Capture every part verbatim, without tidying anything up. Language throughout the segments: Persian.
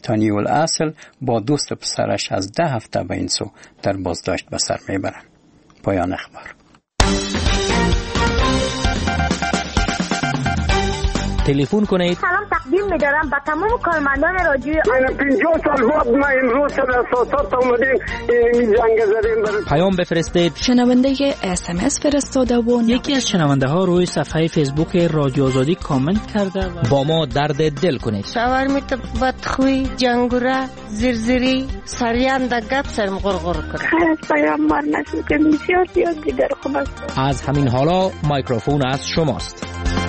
تانی الاصل با دوست پسرش از ده هفته به این سو در بازداشت به سر میبرند. پایان اخبار. تلفن کنید. سلام تقدیم می‌دارم به تمام کارمندان رادیو. من پنجاه سال بعد ما امروز سر اساسات اومدیم این جنگ زدیم. پیام بفرستید. شنونده اس ام اس فرستاده و یکی از شنونده ها روی صفحه فیسبوک رادیو آزادی کامنت کرده و با ما درد دل کنید. شاورمیت بدخوی جنگوره زرزری سریان د گپ سرم غرغر کنه. خیر پیام مار نشد که بسیار زیاد دیگر خوب است. از همین حالا میکروفون از شماست.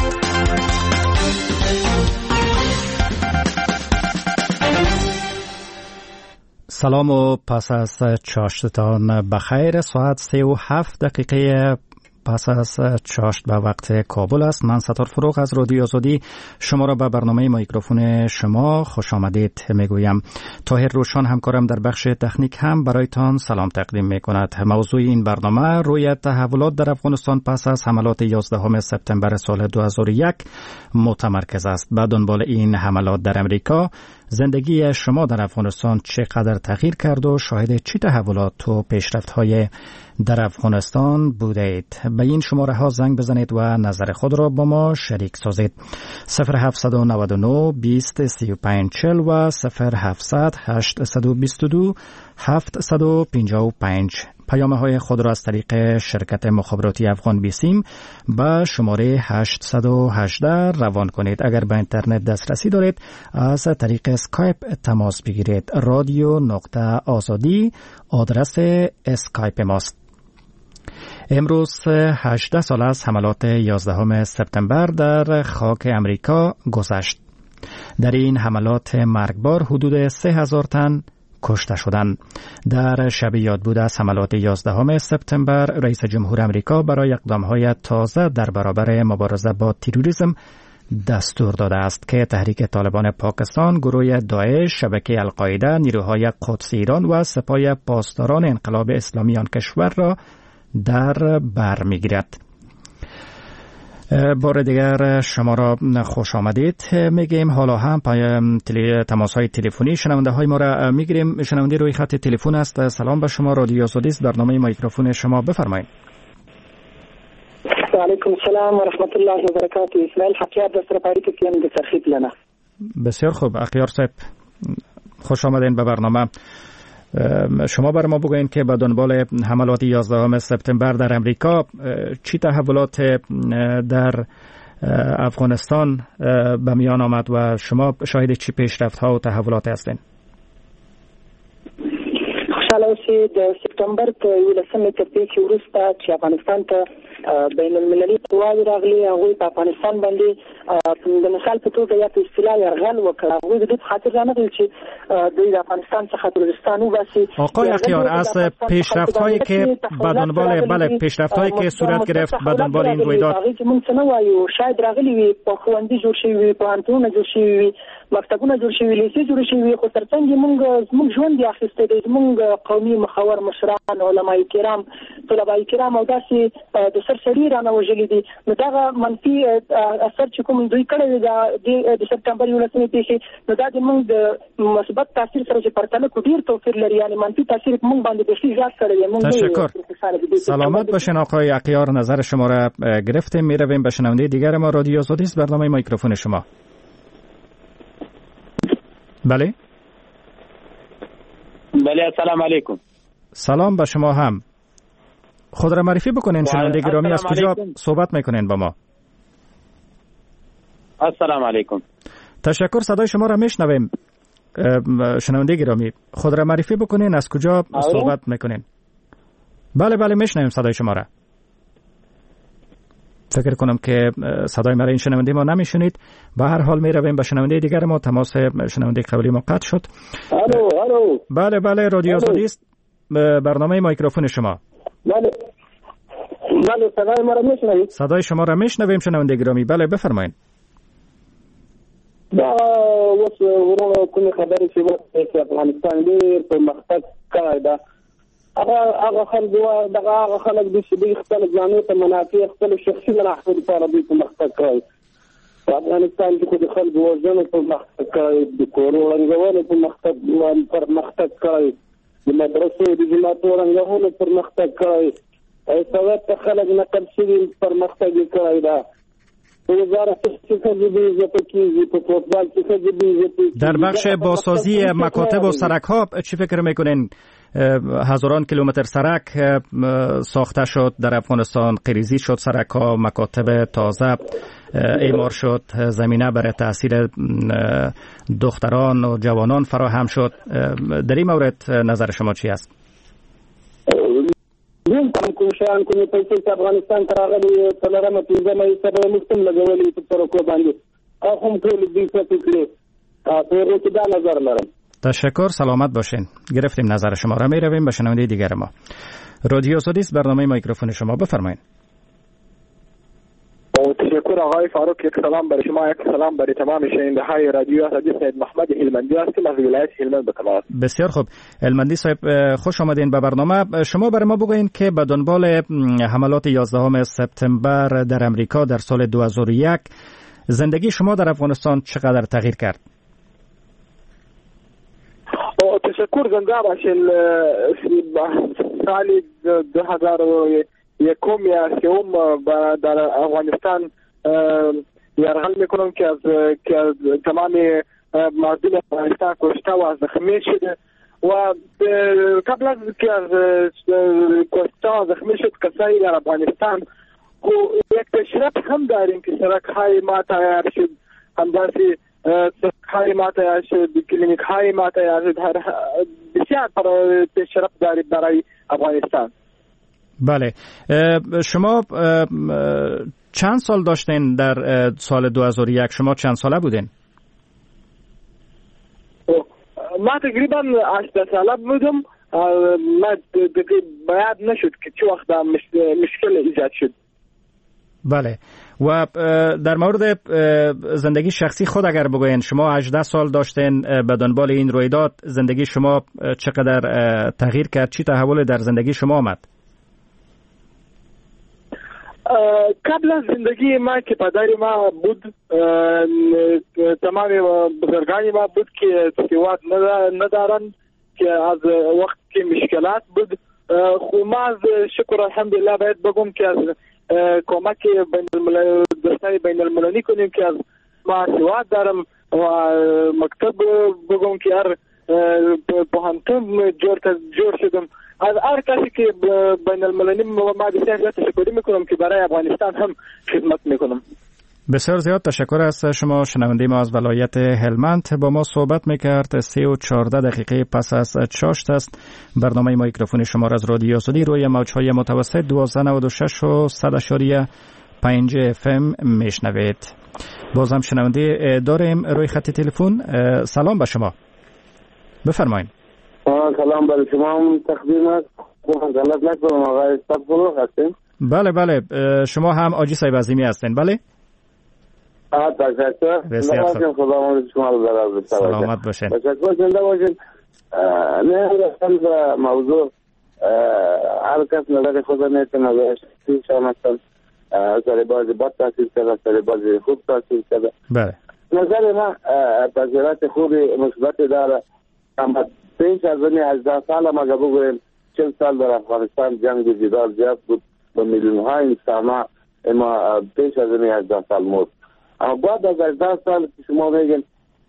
سلام و پس از چاشتتان بخیر. ساعت سه و هفت دقیقه پس از چاشت به وقت کابل است. من ستار فروغ از رادیو آزادی شما را به برنامه میکروفون شما خوش آمدید میگویم. طاهر روشان همکارم در بخش تکنیک هم برایتان سلام تقدیم میکند. موضوع این برنامه روی تحولات در افغانستان پس از حملات یازدهم سپتامبر سال دو هزار و یک متمرکز است. به دنبال این حملات در امریکا زندگی شما در افغانستان چقدر تغییر کرد و شاهد چه تحولات و پیشرفت‌های در افغانستان بودید؟ به این شماره ها زنگ بزنید و نظر خود را با ما شریک سازید. صفر هفت نه نه بیست سی و پنج چهل و صفر هفتصد هشتصد و بیست و دو هفتصد و پنجاه و پنج. پیامه های خود را از طریق شرکت مخابراتی افغان بیسیم به شماره هشتصد و هجده روان کنید. اگر به اینترنت دسترسی دارید از طریق اسکایپ تماس بگیرید. رادیو نقطه آزادی آدرس اسکایپ ماست. امروز هجده سال از حملات یازدهم سپتامبر در خاک امریکا گذشت. در این حملات مرگبار حدود سه هزار تن کشته شدند. در شب یاد بود از حملات یازدهم سپتامبر رئیس جمهور امریکا برای اقدام‌های تازه در برابر مبارزه با تروریسم دستور داده است که تحریک طالبان پاکستان، گروه داعش، شبکه القاعده، نیروهای قدس ایران و سپاه پاسداران انقلاب اسلامی آن کشور را در بر می‌گیرد. بار دیگر شما را خوش آمدید میگیم. حالا هم تلی... تماس های تلفنی شنونده های ما را میگیریم. شنونده روی خط تلفن است. سلام به شما. رادیو آزادی است. برنامه میکروفون شما بفرمایید. و علیکم السلام و رحمت الله و برکاته. اسماعیل حقیار در سرپاری که کیم در ترخیب لنا. بسیار خوب. اخیار صاحب خوش آمدین به برنامه. شما بر ما بگوین که به دنبال حملات یازدهم سپتامبر در امریکا چی تحولات در افغانستان به میان آمد و شما شاهد چی پیشرفت ها و تحولات هستین؟ خوشحاله اوسئ. د سپتامبر په یولسمې تر پیښې وروسته چې افغانستان ته بین المللي قواوې راغلي، هغوی په افغانستان باندې د مثال په توګه یا په اصطلاح یرغل وکړ. هغوی د دې په خاطر رانغلل چې دوی د افغانستان څخه تروریستان وباسي. آقای اخیار، از پیشرفت‌هایی که به دنبال بله پیشرفت‌هایی که صورت گرفت به دنبال این رویداد هغه چې موږ څه نه وایو، شاید راغلي وي، په ښوونځي جوړ شوي وي، پوهنتونونه جوړ شوي وي، مکتبونه جوړ شوي، لیسې جوړې شوي وي، خو ترڅنګ یې موږ زموږ ژوند یې اخیستی دی. زموږ قومي مخور مشران، علما کرام، طلبا کرام او داسې د سرسري رانه وژلي دي. نو دغه منفي اثر چې کوم دوی کړی دی د سپتامبر یولسمې پیښې، نو دا زموږ د مثبت تاثیر سره چې پرتله کو ډېر توپیر لري. یعنې منفي تاثیر موږ باندې بیخي زیات کړی دی. تشکر. سلامت باشین آقای اخیار. نظر شما را گرفتیم. میرویم به شنونده دیگر ما. رادیو آزادی است. برنامه میکروفون شما. بله بله. السلام علیکم. سلام به شما هم. خود را معرفی بکنین شنونده گرامی. از کجا صحبت میکنین با ما؟ السلام علیکم. تشکر. صدای شما را میشنویم شنونده گرامی. خود را معرفی بکنین. از کجا صحبت میکنین؟ بله بله میشنویم صدای شما را. فکر کنم که صدای مرا این شنونده ما نمیشنید. به هر حال میرویم به شنونده دیگر ما. تماس شنونده قبلی ما قطع شد. الو الو. بله بله. رادیو آزادی است. برنامه میکروفون شما. بله بله. صدای ما را میشنوید؟ صدای شما را میشنویم شنونده گرامی. بله بفرمایید. دا اوس ورونو کومه خبرې چې په افغانستان ډېر پرمختګ کړی ده، هغه هغه خلک دغه هغه خلک دي چې دوی خپل ځانونو ته منافع خپل شخصي منافع لپاره دوی پرمختګ کوي. افغانستان کې د خلکو وژنو په مختګ کړی، د کورو ړنګولو په مختګ پر مختګ کړی، د مدرسو د جوماتو ړنګولو پر مختګ کړی، سواد ته خلک نقل شوي پر مختګ یې کړی ده. در بخش بازسازی مکاتب و سرک ها چی فکر میکنین؟ هزاران کیلومتر سرک ساخته شد در افغانستان، قریزی شد، سرک ها، مکاتب تازه اعمار شد، زمینه برای تحصیل دختران و جوانان فراهم شد. در این مورد نظر شما چی است؟ دین کوم شان کومې پیسې چې افغانستان ته راغلي څلورمه پنځمه یې سبا مستم لګولې په ترکو باندې او هم ټول دې څه فکرې تاسو ته دا نظر لرم. تشکر، سلامت باشین. گرفتیم نظر شما را. می رویم به شنونده دیگر ما. رادیو آزادی است، برنامه میکروفون شما، بفرمایید. تشکر آقای فاروق. یک سلام برای شما، یک سلام برای تمام شنونده های رادیو آزادی. سید محمد هلمندی هستم از ولایت هلمند به کمال. بسیار خوب. هلمندی صاحب خوش آمدین به برنامه. شما برای ما بگوین که به دنبال حملات یازدهم سپتامبر در امریکا در سال دو هزار و یک زندگی شما در افغانستان چقدر تغییر کرد؟ تشکر، زنده باشین. سال دو هزار و یکم یا سوم در افغانستان یرغل میکنم که از که از تمام مردم افغانستان کشته و زخمی شده و قبل از که از کشته و زخمی شد کسایی در افغانستان و یک پیشرفت هم داریم که سرک های ما تیار شد، همداسي سرک های ما تیار شد، کلینیک های ما تیار شد، بسیار پیشرفت داریم برای افغانستان. بله، شما چند سال داشتین در سال دو هزار و یک؟ شما چند ساله بودین؟ ما تقریبا هشده ساله بودم. ما باید نشد که چه وقت مشکل ایجاد شد. بله، و در مورد زندگی شخصی خود اگر بگوین، شما هجده سال داشتین به دنبال این رویداد، زندگی شما چقدر تغییر کرد؟ چی تحول در زندگی شما آمد؟ قبل از زندگی ما که پدر ما بود، تمام بزرگانی ما بود که سواد ندارند، که از وقت که مشکلات بود. خو ما از شکر الحمدلله باید بگم که از کمک بین الملل دوستای بین المللی کنیم که از ما سواد دارم و مکتب بگم که هر پوهنتون جور جور شدم. از هر کسی که بین المللی ما بسیار زیاد تشکر میکنم که برای افغانستان هم خدمت میکنم. بسیار زیاد تشکر از شما. شنونده ما از ولایت هلمند با ما صحبت میکرد. سه و چهارده دقیقه پس از چاشت است. برنامه میکروفون شما را از رادیو آزادی روی موجهای متوسط دوازده نود و شش و صد اشاریه پنج اف ام میشنوید. بازم شنونده داریم روی خط تلفن. سلام به شما، بفرمایید. سلام برای شما هم تقدیم است. غلط نکنم آقای استغفرالله هستین؟ بله بله، شما هم آجی صاحب عظیمی هستین؟ بله. آه تشکر. بسیار خوب. خداوند شما رو در عرض سلامت باشین. تشکر، زنده باشین. نه رسال به موضوع هر کس نظر خود نیست، نظر شخصی شما هستن. سر بازی بد تحصیل کرده، سر بازی خوب تحصیل کرده. بله. نظر ما تغییرات خوبی مثبت داره. اما پیش از این هجده سال ما اگه بگوییم چند سال در افغانستان جنگ و جدال زیاد بود با میلیون های انسان، اما پیش از این هجده سال مرد. اما بعد از هجده سال که شما میگین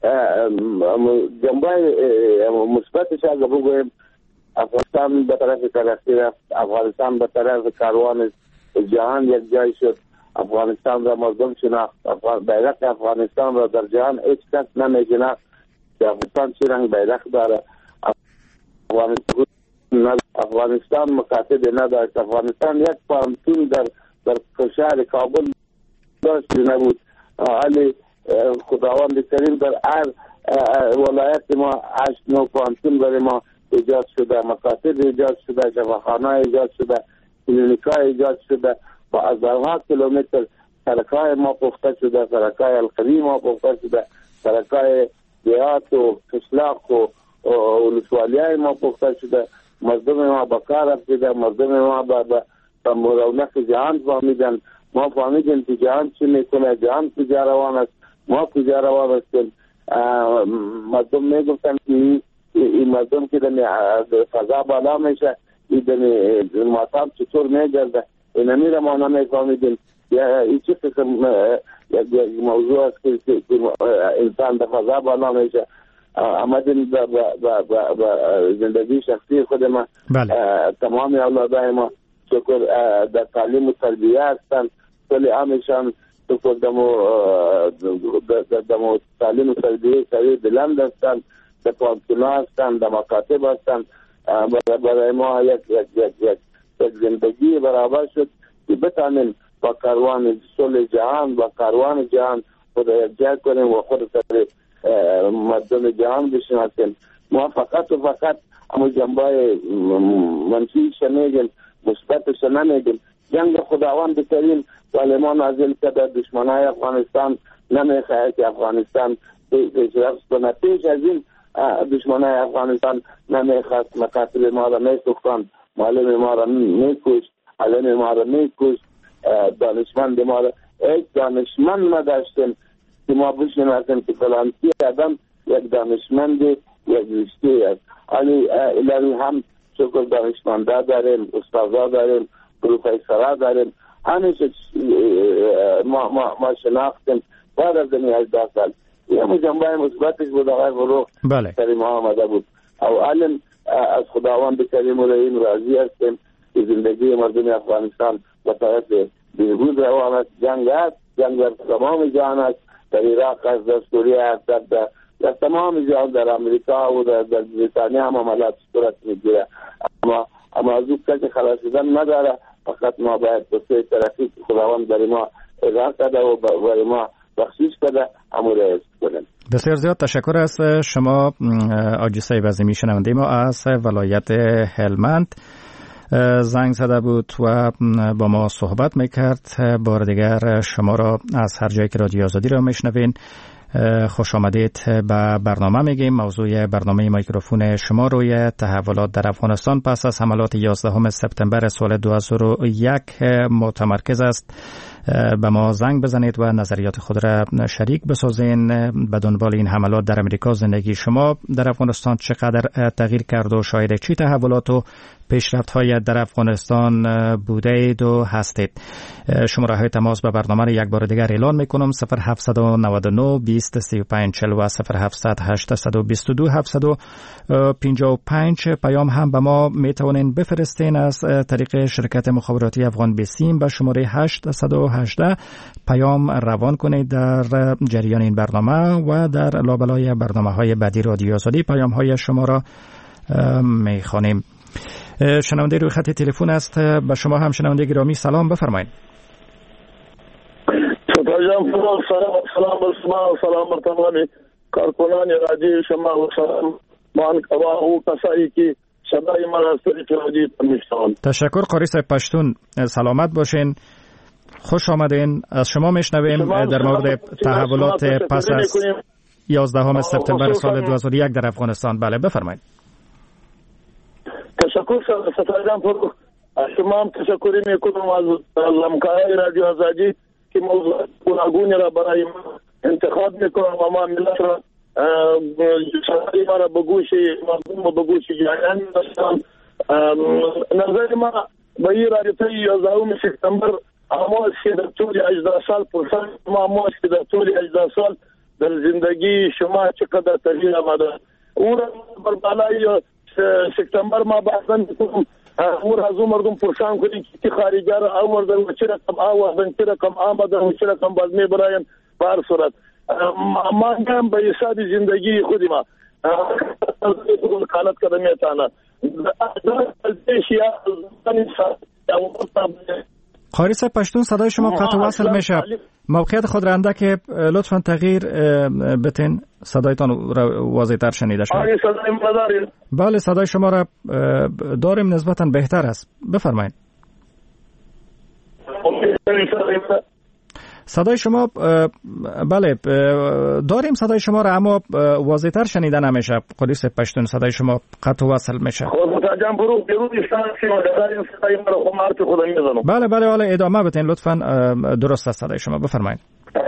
جنبه مثبتش اگه بگوییم افغانستان به طرف ترقی رفت، افغانستان به طرف کاروان جهان یک جای شد، افغانستان را مردم شناخت، بیرق افغانستان را در جهان هیچ کس نمیشناخت که افغانستان چه رنگ بیرق داره. افغانستان مکاتب نداشت، افغانستان یک پانتون در در شهر کابل داشت نبود. علی خداوند کریم در هر ولایت ما هشت نو پانتون برای ما ایجاد شده، مکاتب ایجاد شده، شفاخانه ایجاد شده، کلینیکای ایجاد شده و از هزارها کیلومتر سرکای ما پخته شده، سرکای القدیم ما پخته شده، سرکای دیات و قشلاق و ولسوالیای ما پخته شده. مردم ما بکار رفته، مردم ما به رونق جهان فهمیدن، ما فهمیدیم که جهان چی میکنه، جهان کجا روان است، ما کجا روان هستیم. مردم میگفتن که این مردم که در فضا بالا میشه، این در مطاب چطور میگرده، این امیره ما نمیفهمیدیم. این چه قسم یک موضوع است که انسان در فضا بالا میشه. آمدیم به زندگی شخصی خود ما. تمام اولادای ما شکر در تعلیم و تربیه هستند، کلی عامشان شکر دمو تعلیم و تربیه سوی بلند هستند، در پانتونا هستند، در مکاتب هستند. برای ما یک یک یک یک یک زندگی برابر شد که بتانیم با کاروان صلح جهان، با کاروان جهان خود یک جای کنیم و خود سر مردم جهان بشناسیم. ما فقط و فقط همون جنبای منفیش نمیگیم، مثبتش نمیگیم. جنگ خداوند کریم ولی ما نازل کرده دشمنای افغانستان نمیخواهد که افغانستان پیشرفت کنه. پیش از این دشمنای افغانستان نمیخواست مکاتب ما را میسوختند، معلم ما را میکشت، علم ما را میکشت، دانشمند ما را یک دانشمند نداشتیم که ما بشناسیم که فلانتی آدم یک دانشمند یک رشته است. ولی الهی هم شکر دانشمندا داریم، استادا داریم، پروفیسورا داریم. همیشه ما ما ما شناختیم بعد از این هجده سال. یه جنبه مثبتش بود آقای فروغ کریم آمده بود. او علم از خداوند کریم و رحیم راضی هستیم که زندگی مردم افغانستان به طرف بهبود روان است. جنگ است، جنگ در تمام جهان است، در عراق است، در سوریه است، در, در, در تمام جهان، در امریکا و در, در بریتانیا هم عملات صورت میگیره. اما اما از او کسی خلاص شدن نداره. فقط ما باید به سوی ترقی خداوند برای ما اظهار کرده و برای ما بخشش کرده امور است کنیم. بسیار زیاد تشکر از شما آجی سیب عظیمی، شنونده ما از ولایت هلمند زنگ زده بود و با ما صحبت میکرد. بار دیگر شما را از هر جایی که رادیو آزادی را میشنوین خوش آمدید به برنامه میگیم. موضوع برنامه میکروفون شما روی تحولات در افغانستان پس از حملات یازدهم سپتامبر سال دو هزار و یک متمرکز است. به ما زنگ بزنید و نظریات خود را شریک بسازین. به دنبال این حملات در امریکا زندگی شما در افغانستان چقدر تغییر کرد و شاید چی تحولات و پیشرفت‌های در افغانستان بوده اید و هستید؟ شماره های تماس به برنامه را یک بار دیگر اعلان میکنم: صفر هفت نه نه بیست سی و پنج چهل و صفر هفت هشت دو دو هفت پنج پنج. پیام هم به ما میتونین بفرستین از طریق شرکت مخابراتی افغان بیسیم به شماره هشت یک هشت. پیام روان کنید در جریان این برنامه و در لابلای برنامه های بعدی رادیو آزادی پیام های شما را میخوانیم. شنونده روی خط تلفن است. به شما هم شنونده گرامی سلام، بفرمایید. سلام سلام سلام سلام بر تمام کارکنان رادیو شما و سلام مان او کسایی که صدای ما را از طریق رادیو میشنوند. تشکر قاری صاحب پشتون، سلامت باشین، خوش آمدین. از شما میشنویم در مورد تحولات پس از یازدهم سپتامبر سال دو هزار و یک در افغانستان. بله بفرمایید. تشکر ستایدم پر شما هم تشکری میکنم از همکارای رادیو آزادی که موضوع گوناگونی را برای ما انتخاب میکنم و ما ملت را صدای ما را به گوش مردم و به گوش جهان میرسانم. نظر ما به این رابطه یازدهم سپتامبر اما که در طول هجده سال پرسان ما اما که در طول هجده سال در زندگی شما چقدر تغییر آمده. او را بر بالای سپتامبر ما بعضا میکنم امور از اون مردم پرسان کنیم که خارجی را آوردن و چه رقم آوردن، چه رقم آمدن و چه رقم باز میبراین. به هر صورت ما هم به حساب زندگی خودی ما کالت کرده میتانه قاری صاحب پشتون صدای شما قطع وصل میشه. موقعیت خود را اندک لطفا تغییر بتین، صدایتان واضح تر شنیده شد. بله صدای شما را داریم، نسبتا بهتر است، بفرمایید. صدای شما بله داریم صدای شما را، اما واضح‌تر شنیده نمیشه. قدیس پشتون صدای شما قطع و وصل میشه. بله بله حالا ادامه بدین لطفاً. درست است صدای شما، بفرمایید.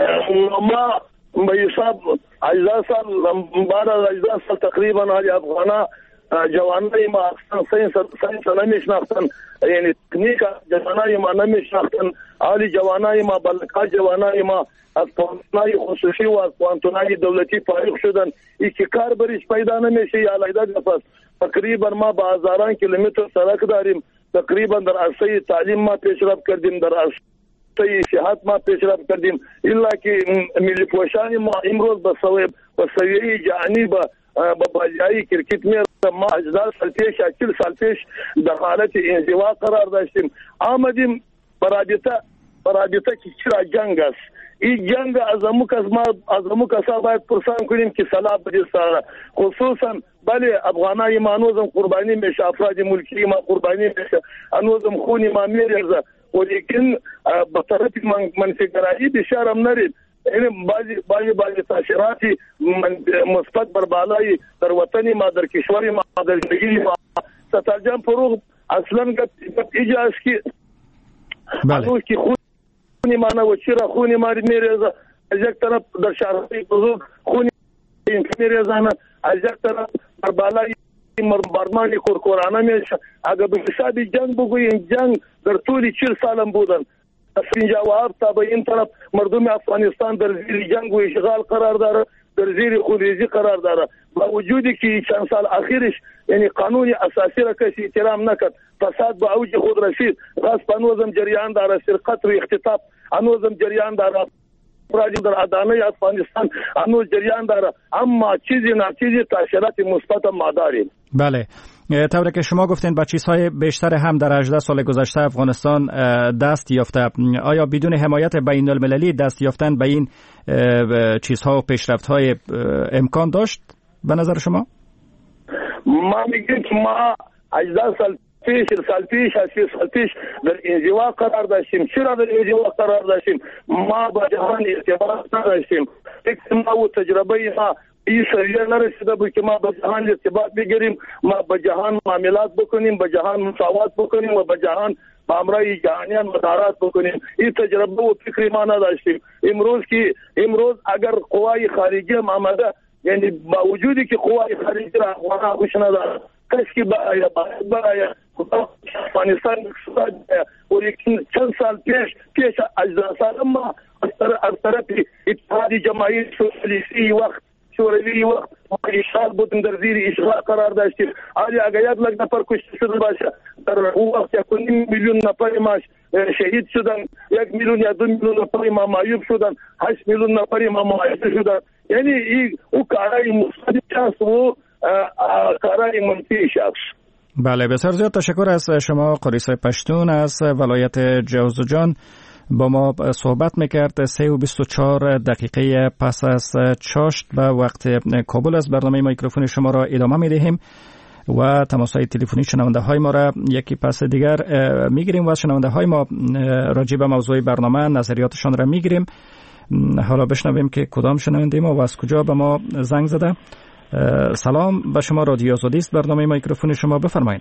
ما به حساب هجده سال بعد از هجده سال تقریبا هر افغانا جوانای ما اصلا ساینس ساینس نمیشناختن، یعنی تکنیک جوانای ما نمیشناختن. حالی جوانای ما بلکه جوانای ما از پانتونای خصوصی و از پانتونای دولتی فارغ شدن. ای که کار بریش پیدا نمیشه یا علیده نفس. تقریبا ما با هزاران کیلومتر سرک داریم. تقریبا در عرصه تعلیم ما پیشرفت کردیم، در عرصه صحت ما پیشرفت کردیم، الا که ملی پوشان ما امروز به سویه جهانی با با بازی کرکت می ما هجده سال پیش چهل سال پیش در حالت انزوا قرار داشتیم. آمدیم برابطه برابطه که چرا جنگ است. این جنگ از امو کس ما از امو کسا باید پرسان کنیم که صلاح بجستاره. خصوصا بله افغانای ما هنوزم قربانی میشه، افراد ملکی ما قربانی میشه، هنوزم خونی ما میریزه، ولیکن به طرف منفیگرایی بشار هم نرید. این بعضی بعضی بعضی تاثیراتی مثبت بر بالای در وطنی ما، در کشوری ما، در زندگی ما سترجم فروغ اصلا گفت ایجا است که بله که خونی ما نه و چرا خونی ما میریزه. از یک طرف در شهرهای بزرگ خونی میریزانه، از یک طرف بر بالای مرمانی کورکورانه میشه. اگر به حساب جنگ بگوییم جنگ در طول چهل سالم بودن. اینجا و آب تا به این طرف مردم افغانستان در زیر جنگ و اشغال قرار داره، در زیر خونریزی قرار داره. با وجودی که چند سال اخیرش یعنی قانون اساسی را کسی احترام نکرد، فساد به اوج خود رسید، غصب هنوزم جریان داره، سرقت و اختطاف هنوزم جریان داره، افرادی در ادانه افغانستان هنوز جریان داره. اما چیزی نه چیزی تاثیرات مثبت ما داریم. بله طوری که شما گفتین با چیزهای بیشتر هم در هجده سال گذشته افغانستان دست یافته. آیا بدون حمایت بین المللی دست یافتن به این چیزها و پیشرفت‌های امکان داشت به نظر شما؟ ما میگیم که ما هجده سال پیش سال پیش سی سال پیش در انزوا قرار داشتیم. چرا در انزوا قرار داشتیم؟ ما با جهان ارتباط نداشتیم. فکر ما و تجربه ما این سریع نرسیده بود که ما با جهان ارتباط بگیریم، ما با جهان معاملات بکنیم، با جهان مساوات بکنیم و با جهان با امرای جهانیان مدارات بکنیم. این تجربه و فکری ما نداشتیم. امروز که امروز اگر قوای خارجی هم آمده، یعنی با وجودی که قوای خارجی را افغانها خوش نداره، کسی که برای باید برای افغانستان اقتصاد ولیکن چند سال پیش پیش اجزا سال ما از طرف اتحادی جماهیر سوسیالیستی وقت شوروی وقت اشغال بودن، در زیر اشغال قرار داشتیم. آیا اگر یک لک نفر کشته شده باشه، در اون وقت یک میلیون نفر ما شهید شدن، یک میلیون یا دو میلیون نفر ما معیوب شدن، هشت میلیون نفر ما معیوب شدن. یعنی این او کارای مثبت شخص و کارای منفی شخص. بله بسیار زیاد تشکر از شما قدیس پشتون از ولایت جوزجان. با ما صحبت میکرد. سه و بیست و چهار دقیقه پس از چاشت و وقت کابل از برنامه میکروفون شما را ادامه میدهیم و تماسهای تلفنی شنونده های ما را یکی پس دیگر میگیریم و شنونده های ما راجع به موضوع برنامه نظریاتشان را میگیریم. حالا بشنویم که کدام شنونده ما و از کجا به ما زنگ زده. سلام به شما، رادیو آزادی است، برنامه میکروفون شما، بفرمایید.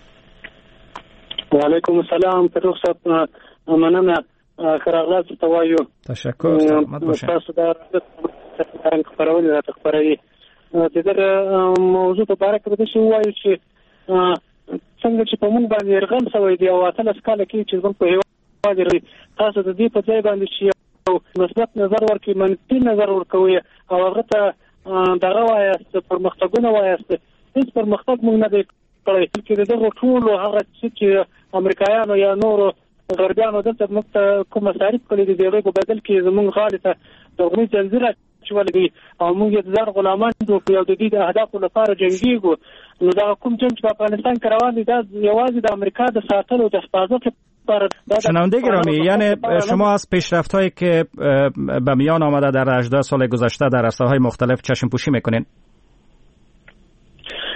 و علیکم السلام. فرصت مننه خراغلاس توایو. تشکر. سلامت باشید. تاسو دا خبرونه راته خبري د دې موضوع په اړه کې د شی وایو چې څنګه چې په مونږ باندې رغم شوی دی او اتل اسکاله کې چې موږ په هیواد لري، تاسو د دې په ځای باندې چې مثبت نظر ورکړئ، منفي نظر ورکوي او هغه ته دغه وایاست پرمختګونه وایاست. هیڅ پرمختګ موږ نه دی کړی چې دغه ټول هغه چې امریکایانو یا نورو غربیانو دلته موږ ته کوم مصارف کړي دي دغه په بدل کې زموږ غاړه ته دغه ځنځیر چول دي او موږ د ځان غلامان دو په یو د دې د اهدافو لپاره جنګیږو. نو دا کوم چې په افغانستان کې روان دي دا یوازې د امریکا د ساتلو د حفاظت لپاره. شنونده گرامی، یعنی شما از پیشرفت‌هایی که به میان آمده در هجده سال گذشته در عرصه‌های مختلف چشم پوشی میکنین؟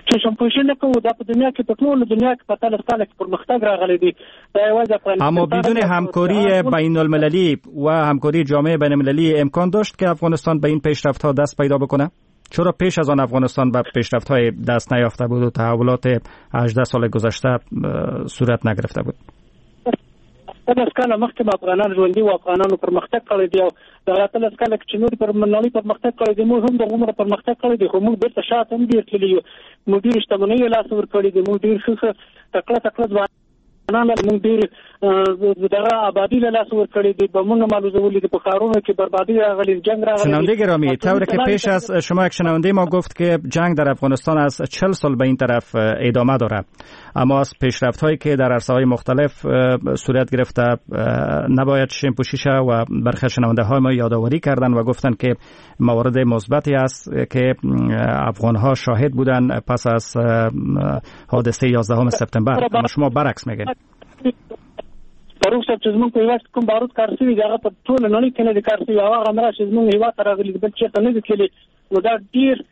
چشم پوشی نکوو دا په دنیا کې په ټول دنیا کې په تل سکاله کې پرمختګ راغلی دی دا یوازې افغانستان. اما بدون همکاری بین المللی و همکاری جامعه بین المللی امکان داشت که افغانستان به این پیشرفت ها دست پیدا بکنه؟ چرا پیش از آن افغانستان به پیشرفت های دست نیافته بود و تحولات هجده سال گذشته صورت نگرفته بود؟ تل سکاله مخکې افغانان ژوندي و افغانانو پرمختګ کړی دی او دا تل سکاله چې نور پر منلي پرمختګ کړی دی موږ هم د عمر پرمختګ کړی دی خو موږ بیرته شاته هم ډیر تللی یو موږ ډیر شتمنۍ لاس ورکړي دي موږ ډیر ښه تکړه تکړه ځوانان موږ ډیر دغه آبادی لاس ورکړي دي به موږ معلومولې په خارونو کې بربادی راغلي جنگ راغلی. شنونده گرامی طوری که پیش از شما یک شنونده ما گفت که جنگ در افغانستان از چهل سال به این طرف ادامه داره اما از پیشرفت هایی که در عرصه های مختلف صورت گرفته نباید چشم پوشی شه و برخی شنونده های ما یادآوری کردن و گفتن که موارد مثبتی است که افغان ها شاهد بودن پس از حادثه یازدهم سپتامبر اما شما برعکس میگین. پروسه چې زموږ په هیواد کوم بارود کار شوي دغه په ټول نړۍ کې نه دي کار شوي او هغه مرا چې زموږ هیواد ته راغلي بل چېرته نه دي تللي نو دا ډېر.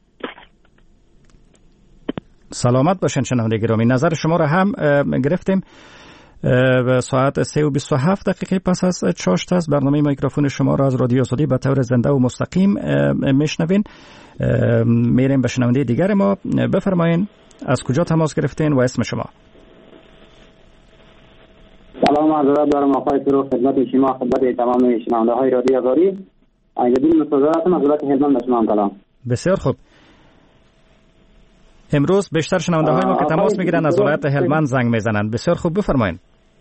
سلامت باشین شنونده گرامی نظر شما را هم گرفتیم. ساعت سه و بیست و هفت دقیقه پس از چاشت است. برنامه میکروفون شما را از رادیو آزادی به طور زنده و مستقیم میشنوین. میریم به شنونده دیگر ما. بفرمایین از کجا تماس گرفتین و اسم شما؟ سلام عرض دارم آقای فروغ خدمت شما خدمت تمام شنونده های رادیو آزادی. اجازه مصادراتم از ولایت هلمند به شما کلام. بسیار خوب. امروز بیشتر شنونده های ما که تماس میگیرن از ولایت هلمند زنگ میزنن. بسیار خوب بفرمایید.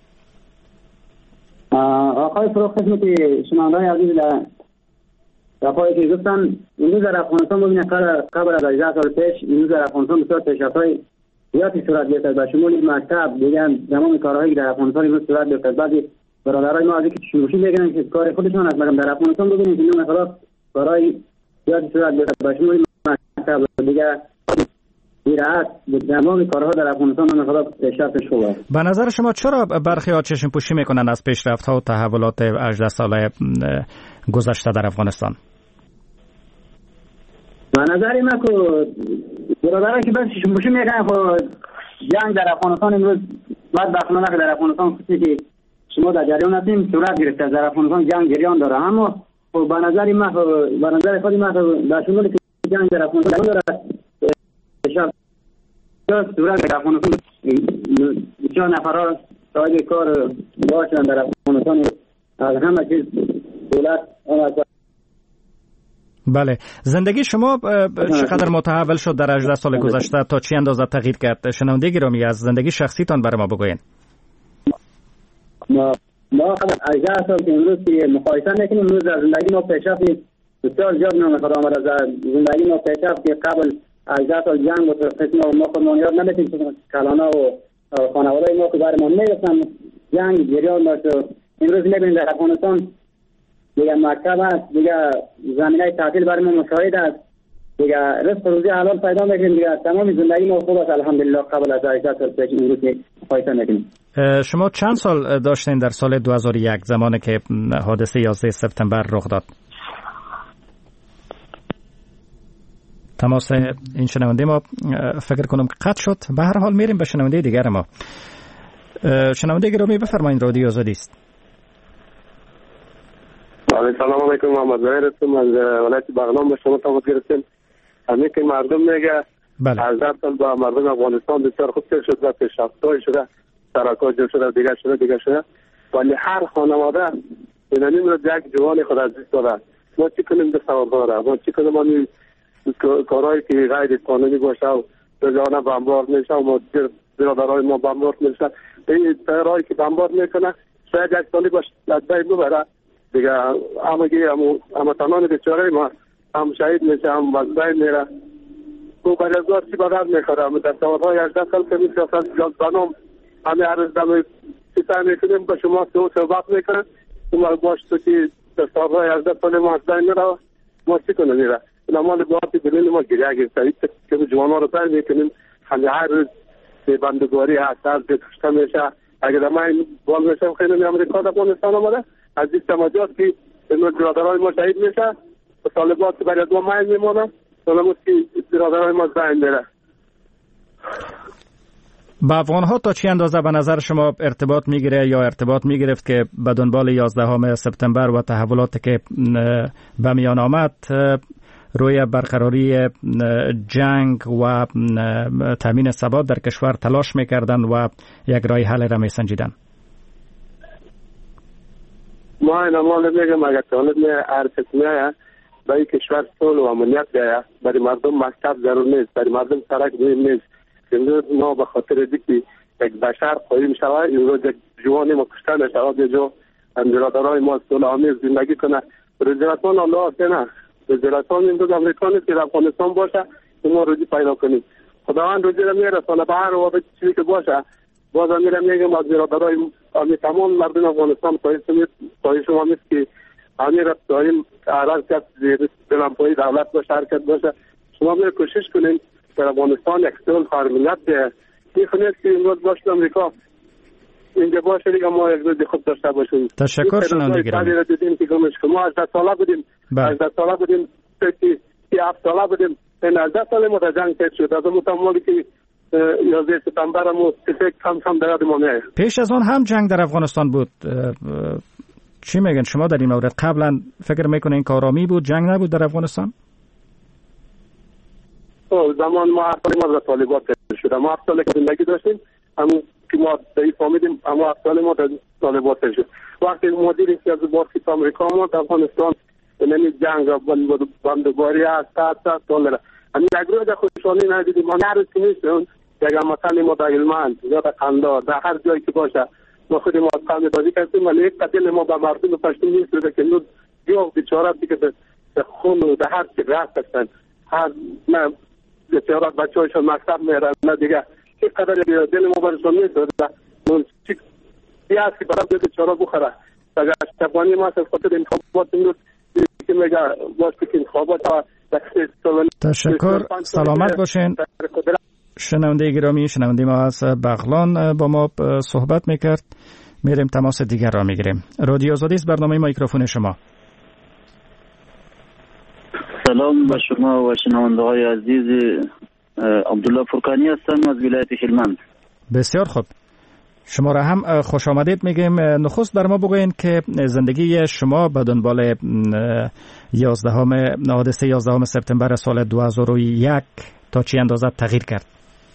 آقای فروغ خدمت شنونده های عزیز رفایی که گفتن امروز در افغانستان ببینید قبل از هجده سال پیش امروز در افغانستان بسیار پیشرفت‌های زیادی صورت گرفته به شمول مکتب دیگه تمام کارهایی در افغانستان امروز صورت گرفته. بعضی برادرای ما از اینکه شروعی میگن که کار خودشون است مگر در افغانستان ببینید که نه خلاص کارهای زیادی صورت گرفته به شمول مکتب دیگه زراعت تمام کارها در افغانستان نه خلاص پیشرفت شده. به نظر شما چرا برخی ها چشم پوشی میکنن از پیشرفت‌ها و تحولات هجده ساله گذشته در افغانستان؟ به نظر من که برادران که بس چشم پوشی میکنن خب جنگ در افغانستان امروز بعد بخنانه که در افغانستان خصوصی که شما در جریان هستیم صورت گرفته در افغانستان جنگ جریان داره اما خب به نظر من به نظر خود من در شمول که جنگ در افغانستان داره شب صورت در افغانستان چند نفرها صاحب کار باشن در افغانستان از همه چیز دولت آن. بله زندگی شما چقدر متحول شد در هجده سال گذشته تا چی اندازه تغییر کرد؟ شنونده گرامی از زندگی شخصیتان برای ما بگوین. ما ما هجده سال که امروز که مقایسه میکنیم امروز در زندگی ما پیشرفت بسیار زیاد نمیخواد آمد از زندگی ما پیشرفت که قبل هجده سال جنگ و قسم ما خودمان یاد نمیتیم کلانا و خانواده ما که برمان میرسن جنگ جریان داشت. امروز میبینیم در افغانستان دیگه مکتب هست دیگه زمینه تحصیل برای ما مشاهده است دیگه رزق روزی حلال پیدا میکنیم دیگه تمام زندگی ما خوب است الحمدلله. قبل از هجده سال پیش امروز که مقایسه میکنیم. شما چند سال داشتین در سال دو هزار و یک زمانی که حادثه یازده سپتامبر رخ داد؟ تماس این شنونده ما فکر کنم قطع شد. به هر حال میریم به شنونده دیگر ما. شنونده گرامی بفرمایید رادیو آزادی است. سلام علیکم محمد ظاهر هستم از ولایت بغلان به شما تماس گرفتیم. همین که مردم میگه هزار سال با مردم افغانستان بسیار خوب تیر شد و پیشرفت‌های شده سرکار جور شده دیگه شده دیگه شده ولی هر خانواده اینانیم رو یک جوان خود از دست داده. ما چی کنیم به سوابداره ما چی کنیم همین کارهایی که غیر قانونی باشه و جانه بمبار میشه و ما برادرهای ما بمبار میشه این تهرهایی که بمبار میکنه شاید یک سالی باشه از بین ببره دیگه همگی همه تنان بیچاره ما هم شهید میشه هم از بین میره تو بعد از دار چی بدر میخوره همه در سوالهای هجده سال که میسیاست جان بنام همه عرض دمه سیطه میکنیم به شما سه و صحبت میکنن شما باش تو که در سوالهای هجده سال ما از بین میره ما چی کنه میره نمال باعثی بلین ما گریه گرفتید که جوانها رو بر میکنیم همه هر روز به بندگاری هست از بکشته میشه اگر ما این بال میشم خیلی امریکا در افغانستان آمده از این سماجات که برادرهای ما شهید میشه و طالبات برای دو مایل میمونه سلامت که برادرهای ما زنگ میره با افغان‌ها تا چه اندازه به نظر شما ارتباط میگیره یا ارتباط میگرفت که به دنبال یازدهم سپتامبر و تحولاتی که به میان آمد روی برقراری جنگ و تامین ثبات در کشور تلاش میکردن و یک راه حل را میسنجیدن؟ ما این امال میگم اگر طالب هر کسی برای کشور صلح و امنیت بیاید، برای مردم مکتب ضرور نیست، برای مردم سرک مهم نیست. امروز ما به خاطر اینکه یک بشر قایم شود، امروز یک جوانی ما کشته نشود، یه جو برادرای ما صلح آمیز زندگی کنه. رجالتان الله آسنه، رجالتان امروز امریکا نیست که افغانستان باشه ما روزی پیدا کنیم. خداوند روزی را میرسانه به هر وقت چیزی که باشه. باز میرم میگم از برادرای آمی تمام مردم افغانستان خواهش شما نیست که امیر دائم هر کس زیر دلمپایی دولت باشه، حرکت باشه. شما میره کوشش کنین در افغانستان یک صلح خارمنیت ده. این خونیست که امروز باشه امریکا اینجا باشه دیگه ما یک روز خود داشته باشیم. تشکر شنونده گرامی. ما هجده ساله بودیم، هجده ساله بودیم، سی هفت ساله بودیم. این هجده ساله ما در جنگ تید شد. از اون متمالی که یازده سپتامبر ما تفک کم کم در یاد ما میاد. پیش از آن هم جنگ در افغانستان بود. چی میگن شما در این مورد؟ قبلا فکر میکنین که آرامی بود، جنگ نبود در افغانستان؟ زمان ما هفت سال ما در طالبات شده، ما هفت سال که زندگی داشتیم، همون که ما در این فامیدیم، اما هفت سال ما در طالبات شد. وقتی مدیر که از بارسی امریکا ما در افغانستان نمی جنگ و بندگاری هست، ساعت ساعت دلار. همین یک روز خوشحالی ندیدیم، ما نروز که نیستون، یک مثلا ما در علمان یا در قندار، در هر جایی که باشه، ما خود ما قلم بازی کردیم، ولی یک قتل ما با مردم پشتون نیست که نود جوغ بیچاره دیگه به خون و در هر چی رفت هستن. هر نه بیچاره بچه هایشان مکتب میرن، نه دیگه چی قدر دل ما برشون نیست. من چی بیاست که برای بیچاره بخوره. اگر اشتبانی ما از خاطر انتخابات نود که میگه واسه که انتخابات تشکر، سلامت باشین. شنونده گرامی، شنونده ما از بغلان با ما صحبت میکرد. میریم تماس دیگر را میگیریم. رادیو آزادی است، برنامه میکروفون شما. سلام به شما و شنونده های عزیز. عبدالله فرقانی هستم از ولایت هلمند. بسیار خوب، شما را هم خوش آمدید میگیم. نخست بر ما بگوین که زندگی شما به دنبال یازدهم حادثه یازدهم سپتامبر سال دو هزار و یک تا چه اندازه تغییر کرد؟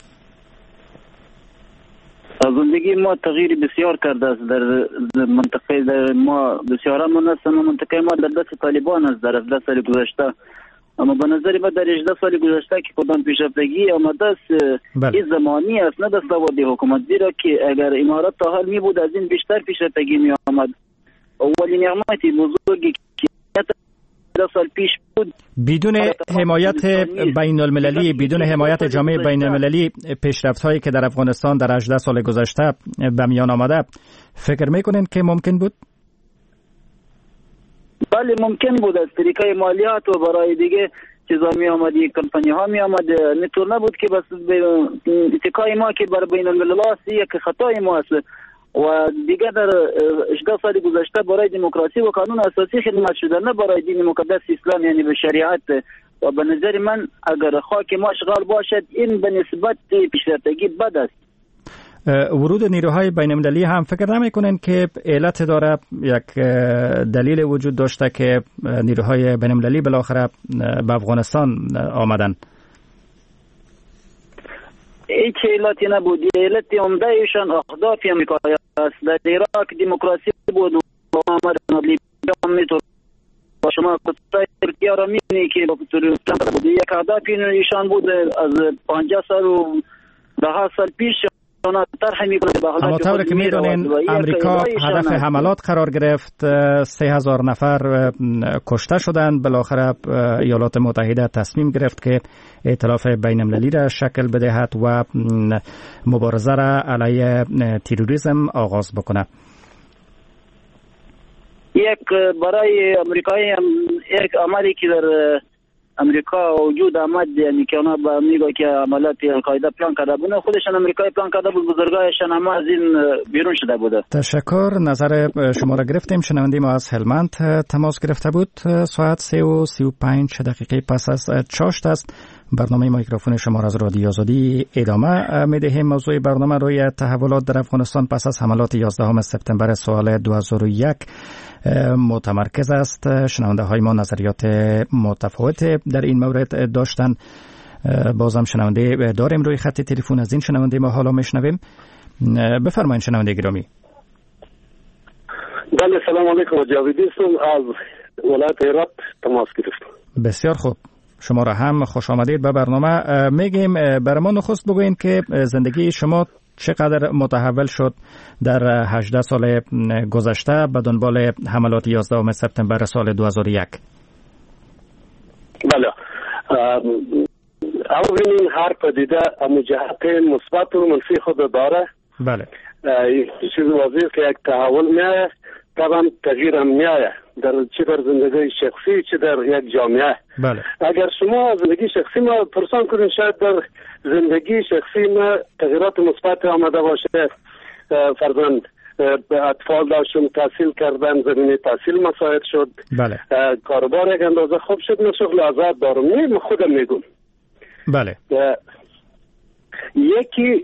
زندگی ما تغییر بسیار کرده است. در منطقه در ما بسیار امن است، اما منطقه ما در دست طالبان است در هفده سال گذشته. اما به نظر ما در هجده سال گذشته که کدام پیشرفتگی آمده است، این زمانی است نه دستاورد حکومت، زیرا که اگر امارات تا حال می بود از این بیشتر پیشرفتگی می آمد. اولین نعمت بزرگی که سال پیش بود بدون حمایت بین المللی، بدون حمایت جامعه بین المللی، پیشرفت هایی که در افغانستان در هجده سال گذشته به میان آمده، فکر میکنین که ممکن بود؟ بله ممکن بود. از طریقه مالیات و برای دیگه چیزا می آمدی، کمپانی ها می آمد. نطور نبود که بس اتکای ما که بر بین الملل است یک خطای ما است. و دیگه در هجده سال گذشته برای دموکراسی و قانون اساسی خدمت شده، نه برای دین مقدس اسلام، یعنی به شریعت. و به نظر من اگر خاک ما اشغال باشد، این به نسبت پیشرفتگی بد است. ورود نیروهای بین المللی هم فکر نمی کنین که علت داره، یک دلیل وجود داشته که نیروهای بین المللی بالاخره به افغانستان آمدن؟ هیچ علتی نبود. علت عمده ایشان اهداف امریکایی است. در عراق دموکراسی بود و آمد لیبیا میتونه با شما کتای ترکیه را میبینی که یک اهداف ایشان بود از پنجاه سال و ده سال پیش. اما طوری که میدونین امریکا هدف حملات قرار گرفت، سه هزار نفر کشته شدند. بالاخره ایالات متحده تصمیم گرفت که ائتلاف بین المللی را شکل بدهد و مبارزه را علیه تروریسم آغاز بکنه. یک برای امریکایی یک عملی که در امریکا وجود آمد، یعنی که اونا با میگه که عملیات القاعده پلان کرده بودن، خودشان امریکایی پلان کرده بود، بزرگایشان اما از این بیرون شده بوده. تشکر، نظر شما را گرفتیم. شنونده ما از هلمند تماس گرفته بود. ساعت سه و سی و پنج دقیقه پس از چاشت است. برنامه میکروفون شما را از رادیو آزادی ادامه میدهیم. موضوع برنامه روی تحولات در افغانستان پس از حملات یازدهم سپتامبر سال دو هزار و یک متمرکز است. شنونده های ما نظریات متفاوت در این مورد داشتن. بازم شنونده داریم روی خط تلفن. از این شنونده ما حالا میشنویم. بفرمایید شنونده گرامی. بله سلام علیکم. جاویدی هستم از ولایت هرات تماس گرفتم. بسیار خوب. شما را هم خوش آمدید به برنامه. میگیم برای ما نخست بگوین که زندگی شما چقدر متحول شد در هجده سال گذشته به دنبال حملات یازدهم سپتامبر سال دو هزار و یک. بله اولین هر پدیده جهت مثبت و منفی خود داره. بله این چیز واضحه که یک تحول میایه، طبعا تغییر هم میایه، در چه در زندگی شخصی چه در یک جامعه. بله. اگر شما زندگی شخصی ما پرسان کنید، شاید در زندگی شخصی ما تغییرات مثبت آمده باشه. فرزند اطفال داشتم، تحصیل کردن، زمینه تحصیل مساعد شد. بله. کاروبار یک اندازه خوب شد، من شغل آزاد دارم. نه خودم میگم. بله. یکی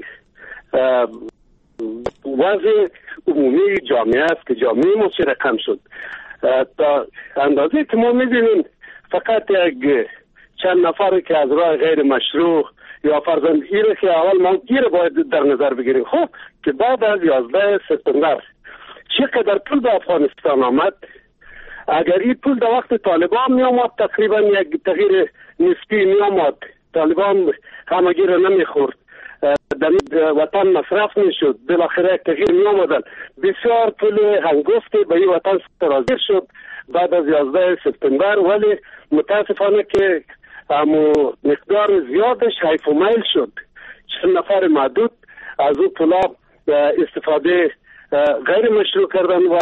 وضع عمومی جامعه است که جامعه ما چه رقم شد. تا اندازه که ما می‌بینیم فقط یک چند نفر که از راه غیر مشروع یا فرزند ایره که اول ما گیره باید در نظر بگیریم. خب که بعد از یازده سپتامبر چقدر پول به افغانستان آمد. اگر این پول در وقت طالبان می آمد تقریبا یک تغییر نسبی می آمد. طالبان همگی را نمی خورد، در وطن مصرف می شد، بالاخره تغییر می آمدن. بسیار پول هنگفتی به این وطن سرازیر شد بعد از یازده سپتامبر، ولی متاسفانه که همو مقدار زیادش حیف و میل شد. چند نفر معدود از او پولا استفاده غیر مشروع کردن و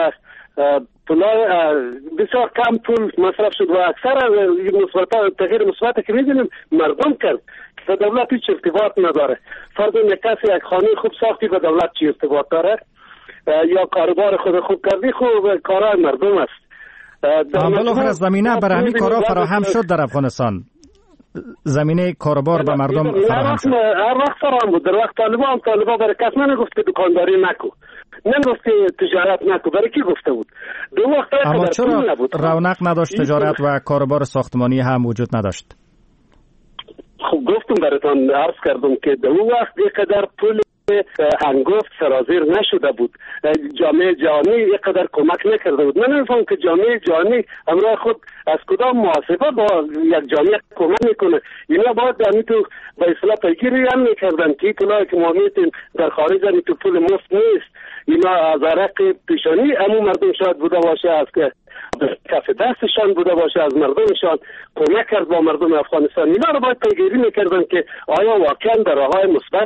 پولا بسیار کم پول مصرف شد و اکثر مثبت تغییر مثبت که می‌بینیم مردم کرد که دولت هیچ ارتباط نداره. فرض یک کسی یک خانه خوب ساختی به دولت چی ارتباط داره؟ یا کاروبار خود خوب کردی خوب کارهای مردم است. بالاخره زمینه برای همین کارا فراهم شد در افغانستان. زمینه کاروبار به مردم فراهم شد. هر وقت فراهم بود. در وقت طالبان طالبان برای کس نگفت که دکانداری نکو، نگفت که تجارت نکو. برای کی گفته بود؟ دو وقت اما چرا رونق نداشت تجارت و کاروبار ساختمانی هم وجود نداشت؟ خب گفتم براتون عرض کردم که دو وقت اینقدر پول هنگفت سرازیر نشده بود. جامعه جهانی اینقدر کمک نکرده بود. من نمی‌فهمم که جامعه جهانی امروز خود از کدام محاسبه با یک جامعه کمک میکنه. اینا باید یعنی تو به اصطلاح پیگیری هم میکردن که پولایی که ما میتیم در خارج یعنی تو پول مفت نیست. اینا از عرق پیشانی امو مردم شاید بوده باشه، از که کف دستشان بوده باشه، از مردمشان کمک کرد با مردم افغانستان. اینا رو باید پیگیری میکردن که آیا واقعا در راههای مثبت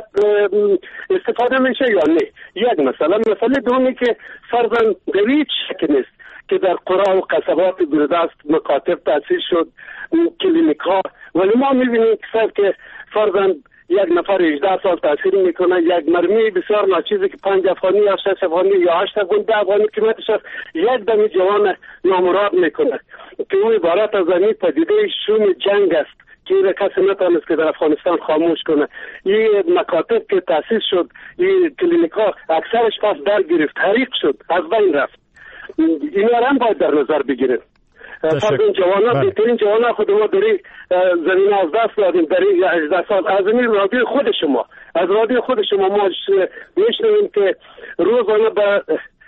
استفاده میشه یا نه. یک مثلا مسئله دومی که فرضاً در هیچ شک نیست که در قرى و قصبات دوردست مکاتب تأسیس شد، کلینیک ها، ولی ما میبینیم که فرضاً یک نفر هجده سال تاثیر میکنه، یک مرمی بسیار ناچیزی که پنج افغانی یا شش افغانی یا هشت افغانی ده افغانی قیمتش یک دمی جوان نامراد میکنه که او عبارت از این پدیده شوم جنگ است که این کسی نتوانست که در افغانستان خاموش کنه. این مکاتب که تأسیس شد، این کلینیک ها اکثرش پس در گرفت، حریق شد، از بین رفت. اینا هم باید در نظر بگیریم. فرض این جوانان بهترین جوانان خود ما داری زمین از دست دادیم در این هجده سال. از این رادیو خود شما از رادیو خود شما ما میشنویم که روزانه به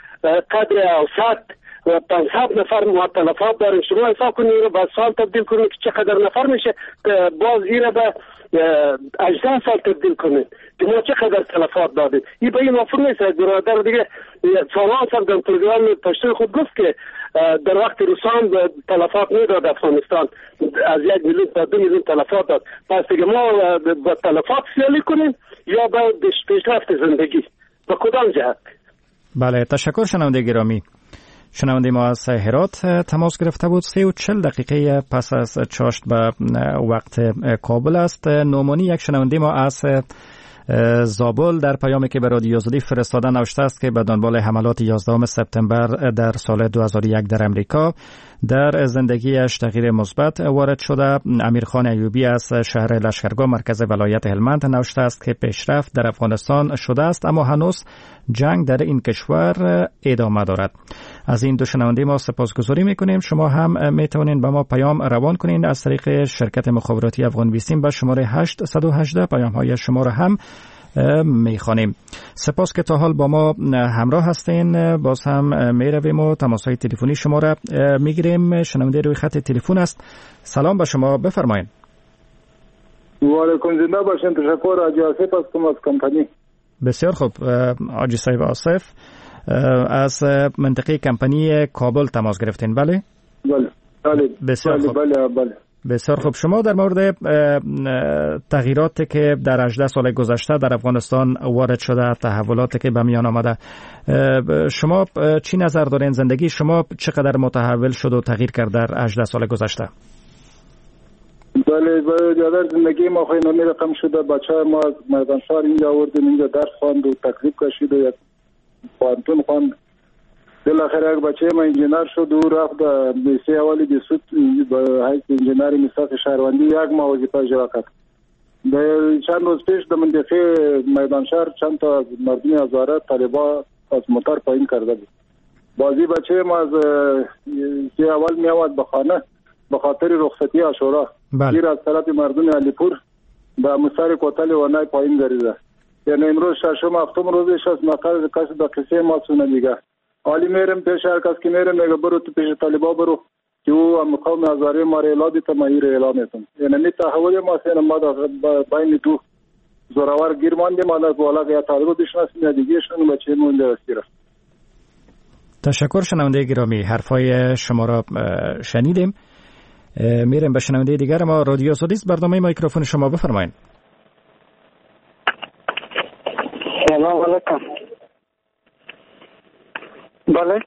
قدر اوسط و پانصد نفر مؤتلفات داریم. شما حساب کنید رو به سال تبدیل کنید که چقدر نفر میشه، باز این رو به هجده سال تبدیل کنید که ما چقدر تلفات دادیم. این به این مفهوم نیست. برادر دیگه سالان سال در پروگرام پشتوی خود گفت که در وقت روسان تلفات میداد افغانستان، از یک میلیون تا دو میلیون تلفات داد. پس دیگه ما با تلفات سیالی کنیم یا با پیشرفت زندگی، با کدام جهت؟ بله تشکر شنونده گرامی. شنونده ما از هرات تماس گرفته بود. سی و چل دقیقه پس از چاشت به وقت کابل است. نومانی یک شنونده ما از زابل در پیامی که به رادیو آزادی فرستاده نوشته است که به دنبال حملات یازدهم سپتامبر در سال دو هزار و یک در امریکا در زندگیش تغییر مثبت وارد شده. امیرخان ایوبی از شهر لشکرگاه مرکز ولایت هلمند نوشته است که پیشرفت در افغانستان شده است اما هنوز جنگ در این کشور ادامه دارد. از این دو شنونده ما سپاسگزاری میکنیم. شما هم میتونین به ما پیام روان کنین از طریق شرکت مخابراتی افغان بیستیم به شماره هشت یک هشت. پیام های شما را هم میخوانیم. سپاس که تا حال با ما همراه هستین. باز هم میرویم و تماس های تلفنی شما را میگیریم. شنونده روی خط تلفن است. سلام به شما، بفرمایید. و علیکم زنده باشین. تشکر. حاجی آصف هستم از کمپانی. بسیار خوب. حاجی صاحب آصف از منطقه کمپانی کابل تماس گرفتین. بله بله بله بسیار بله خوب. بله بله بسیار خوب. شما در مورد تغییراتی که در هجده سال گذشته در افغانستان وارد شده، تحولاتی که به میان آمده، شما چی نظر دارین؟ زندگی شما چقدر متحول شد و تغییر کرد در هجده سال گذشته؟ بله بله زندگی ما خیلی نمی رقم شده. بچه ما از میدان شهر اینجا آوردیم، اینجا درس خواند و تکلیف کشید و یک پانتون خواند. بالاخره یک بچه ما انجینر شد و رفت بیسی اولی بیسود به حیث انجینری مساق شهروندی یک ماه وظیفه اجرا کرد. چند روز پیش در منطقه میدان شهر چند تا مردم هزاره طالبا از موتر پایین کرده بود. بازی بچه ما از سی اول می آمد به خانه به خاطر رخصتی عاشورا. گیر از طرف مردم علیپور به مسار کوتل و نای پایین گریزه. یعنی امروز ششم هفتم روزش از نقل کسی به قصه ما سونه دیگه. حالی میرم پیش هر کس که میرم میگه برو تو پیش طالبا برو که او مقام هزاره ما را اعلا دیتا ما این را اعلا میتون. یعنی می تحول ما سینه ما دا بین دو زوراور گیر مانده ما دا بالا که یا طالبا بشناسیم یا دیگه شون بچه مونده رستی رفت. تشکر شنونده گرامی، حرفای شما را شنیدیم. میرم به شنونده دیگر ما. رادیو آزادی است، برنامه میکروفون شما، بفرمایید. سلام علیکم. بله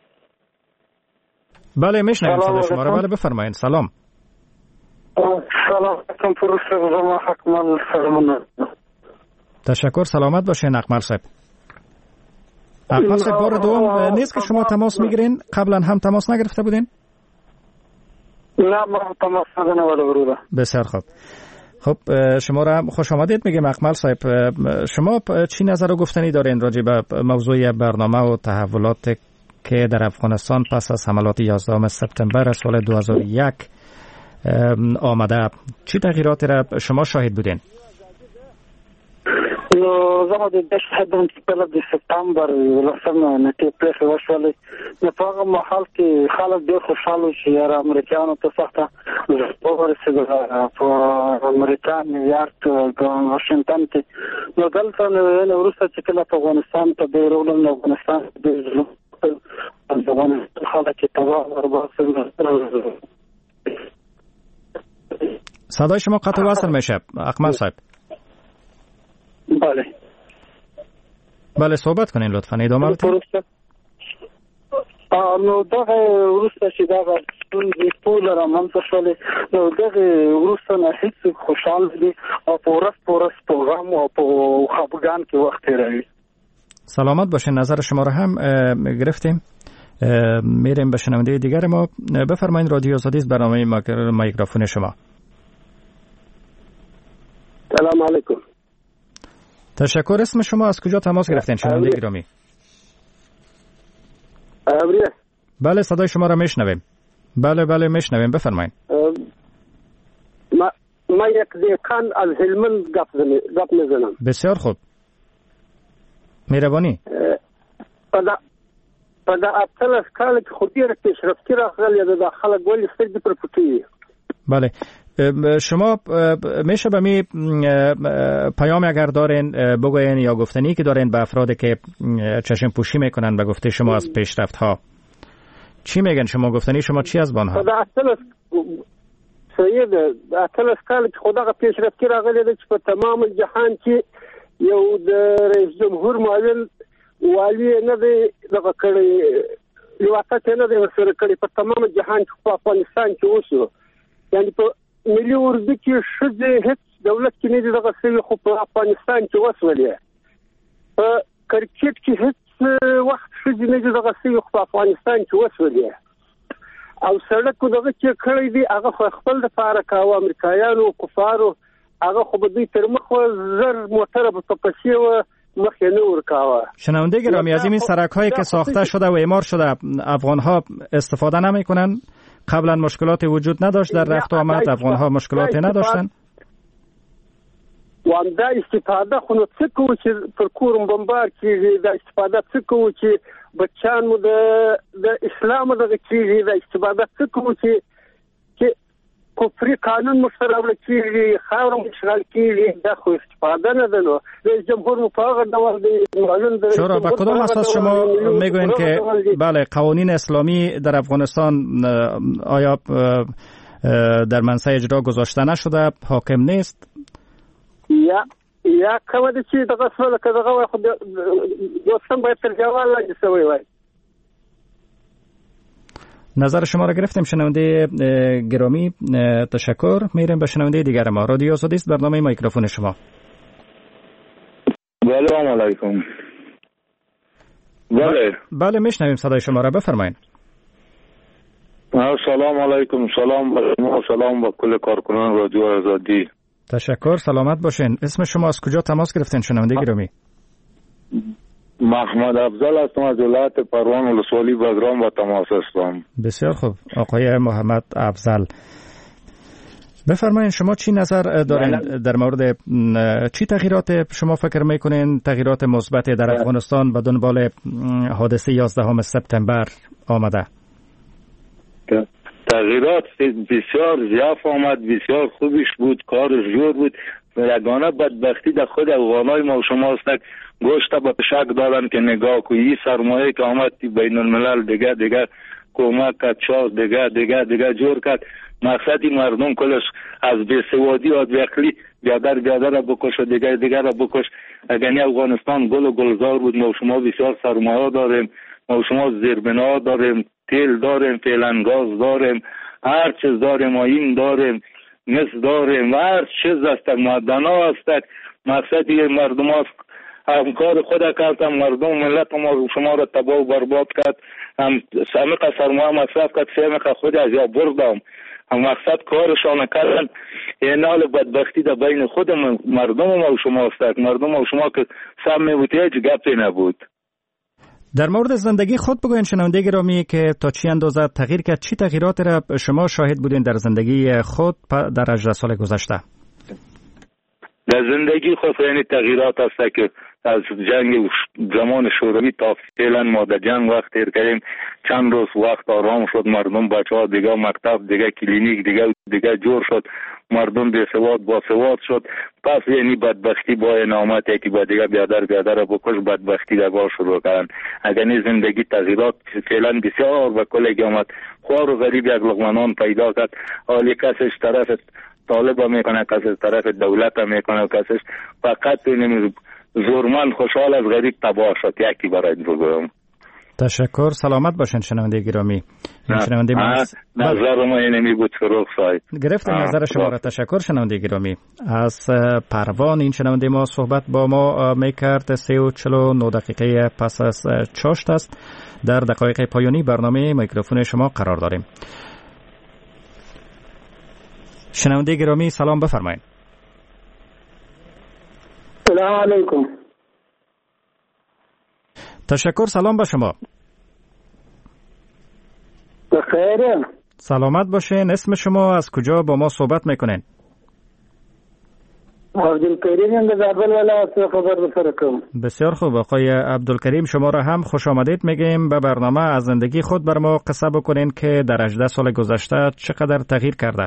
بله میشنویم صدای شما را. بله بفرمایید. سلام. سلام علیکم. پروفسور زما اکمل سلام. تشکر. سلامت باشین اکمل صاحب. اکمل صاحب بار دوم نیست که شما تماس میگیرین؟ قبلا هم تماس نگرفته بودین؟ نه ما تماس نگرفتم. بسیار خوب. خب شما را خوش آمدید میگم اکمل صاحب. شما چی نظر و گفتنی دارین راجع به موضوع برنامه و تحولات که در افغانستان پس از حملات یازدهم سپتامبر سال دو هزار و یک آمده؟ چی تغییراتی را شما شاهد بودین؟ نو زما د دشهدون په لږ د سپتمبر لسمه نتیجه پېښه وشولې. نو په هغه مهال کې خلک ډېر خوشحاله چې یاره امریکایانو ته سخته ورسېدله په امریکا نیویارک واشنګټن کې. نو دلته نو وروسته چې کله په افغانستان ته ډېر راغلل، نو افغانستان ډېر افغانستان خلک یې تباه ورباسل. صدای شما قطع وصل میشه اکمل صاحب. بله بله صحبت کنین لطفا، ادامه بدید. نو دغه وروسته چې دغه ستونزې ټول رامنځته شولې، نو دغه وروسته نه هیڅ خوشحال دي او په ورځ په ورځ په غم او په خفګان کې وخت تېروي. سلامت باشین. نظر شما را هم گرفتیم. میریم به شنونده دیگر ما. بفرمایید. رادیو آزادی است، برنامه میکروفون شما. سلام علیکم. تشکر. اسم شما از کجا تماس گرفتین شنونده گرامی؟ ابریه. بله صدای شما را میشنویم. بله بله میشنویم، بفرمایید. ما ما یک دقیقاً از هلمند گپ میزنم. بسیار خوب. مهربانی. پدا پدا اتلس کال که خودی را پیشرفتی راغلی د خلک ولی سترګې پر پټي. بله شما میشه به می پیام اگر دارین بگوین یا گفتنی که دارین به افرادی که چشم پوشی میکنن به گفته شما از پیشرفت ها چی میگن؟ شما گفتنی شما چی از بانها؟ خدا اصلا سید اصلا کال که خدا پیشرفتی راغلی د په تمام جهان کې یو د رئیس جمهور معاون والی نه دی دغه کړی یو اته نه دی ورسره کړی په تمام جهان کې په افغانستان کې اوسو. یعنی په ملي اردو کې شذ هیڅ دولت کې نه دي دغه څه خو په افغانستان کې وسولې په کرکټ کې هیڅ وخت څه نه دي دغه څه خو په افغانستان کې وسولې او سړک دغه چې کړی دی هغه خپل د فارق او امریکایانو کفارو هغه خو به دوی تر مخ زر موټر په پسې و مخ نه ورکاوه. شنونده گرامی از این سرک‌هایی که ساخته شده و اعمار شده افغان‌ها استفاده نمی‌کنن؟ قبلا مشکلاتی وجود نداشت در رفت و آمد؟ افغان‌ها مشکلاتی نداشتن؟ وان دا استفاده خو نو څه کوو چې پر کورم بمبار کیږي دا استفاده څه کوو چې بچان مو د د اسلام دغه کیږي دا استفاده څه کوو چې چې کفري قانون مشرع کیږي خاور مشغل کیږي دا خو استفاده نه ده. نو رئیس جمهور مفاقت دور دی شورا با کدام اساس شما میگوین که بله قوانین اسلامی در افغانستان آیا در منصه اجرا گذاشته نشده، حاکم نیست؟ یا یا کومه د چې دغه څه لکه دغه خو دوستان باید تر جوال لاندې شوی وای. نظر شما را گرفتیم شنونده گرامی. تشکر. میریم به شنونده دیگر ما. رادیو آزادی است، برنامه میکروفون شما. بله سلام علیکم. بله بله میشنویم صدای شما را، بفرمایید. سلام علیکم. سلام به شما، سلام به کل کارکنان رادیو آزادی. تشکر، سلامت باشین. اسم شما از کجا تماس گرفتین شنونده گرامی؟ محمد افضل هستم از ولایت پروان ولسوالی بگرام با تماس هستم. بسیار خوب آقای محمد افضل، بفرمایید شما چی نظر دارین در مورد چی تغییرات شما فکر میکنین تغییرات مثبت در افغانستان به دنبال حادثه یازدهم سپتامبر آمده؟ تغییرات بسیار ضعف آمد، بسیار خوبش بود، کارش جور بود. یگانه بدبختی در خود افغانای ما و شما است. گوشت به شک دارن که نگاه کنی سرمایه که آمد بین الملل دیگه دیگه کمک کرد، چاز دیگه دیگه دیگه جور کرد. مقصدی مردم کلش از بیسوادی و عقلی بیادر بیادر را بکش و دیگه دیگه را بکش. اگر افغانستان گل و گلزار بود، ما و شما بسیار سرمایه داریم، ما و شما زیربنا داریم، تیل داریم، فعلا گاز داریم، هر چیز داریم، این داریم، مس داریم، هر چیز است، معدنا است. مقصدی مردم است هم کار خود کرد، هم مردم ملت ما شما را تباه و برباد کرد، هم سمقه سرمایه مصرف کرد، سمقه خود از یا بردم، هم مقصد کارشان کردن. این حال بدبختی در بین خود مردم ما شما است. مردم ما شما که سم میبود هیچ گپی نبود. در مورد زندگی خود بگوین شنونده گرامی که تا چی اندازه تغییر کرد، چی تغییرات را شما شاهد بودین در زندگی خود در هجده سال گذشته؟ در زندگی خود یعنی تغییرات است که از جنگ زمان شوروی تا فعلا ما در جنگ وقت تیر کردیم. چند روز وقت آرام شد، مردم بچه ها دیگه مکتب دیگه کلینیک دیگه دیگه جور شد، مردم بی سواد با سواد شد. پس یعنی بدبختی با نامت یکی با دیگه بیادر بیادر بکش بدبختی در بار شروع کردن. اگر این زندگی تغییرات فعلا بسیار به کل آمد. خوار و غریب یک لقمه پیدا کرد. حالی کسش طرف طالب میکنه، کسش طرف دولت میکنه، کسش فقط نمی زورمند خوشحال از غریب تباه شد. یکی برای بگویم. تشکر، سلامت باشین شنونده گرامی. شنونده ما نظر ما اینمی بود فروغ صاحب. گرفتیم نظر شما را. تشکر شنونده گرامی. از پروان این شنونده ما صحبت با ما میکرد. سه و چل و نه دقیقه پس از چاشت است. در دقایق پایانی برنامه میکروفون شما قرار داریم. شنونده گرامی سلام، بفرمایید. سلام علیکم. تشکر، سلام به شما. بخیر. سلامت باشین. اسم شما از کجا با ما صحبت میکنین؟ عبدالکریم از زابل ولایت خبر بفرکم. بسیار خوب آقای عبدالکریم، شما را هم خوش آمدید میگیم به برنامه. از زندگی خود بر ما قصه بکنین که در هجده سال گذشته چقدر تغییر کرده.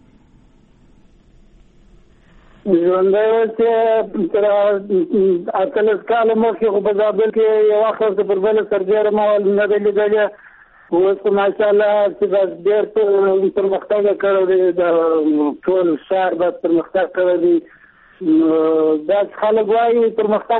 ژوندی چې تر اتلس کاله مخکې خو په زابل کې یو وخت پر بل سربیره ما نه دی لیدلی. اوس خو ماشاءالله چې بس ډېر پرمختګ کړی دی، د ټول ښار بس پرمختګ کړی دی. داسې خلک وایي پرمختګ